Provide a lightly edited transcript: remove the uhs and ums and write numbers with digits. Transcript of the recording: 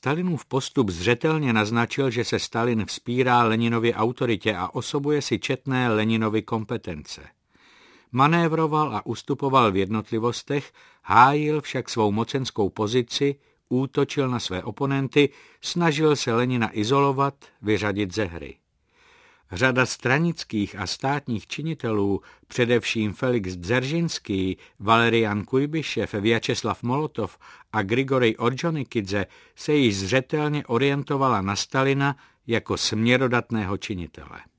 Stalinův postup zřetelně naznačil, že se Stalin vzpírá Leninově autoritě a osobuje si četné Leninovy kompetence. Manévroval a ustupoval v jednotlivostech, hájil však svou mocenskou pozici, útočil na své oponenty, snažil se Lenina izolovat, vyřadit ze hry. Řada stranických a státních činitelů, především Felix Dzeržinský, Valerian Kujbišev, Vjačeslav Molotov a Grigorij Orjonikidze, se již zřetelně orientovala na Stalina jako směrodatného činitele.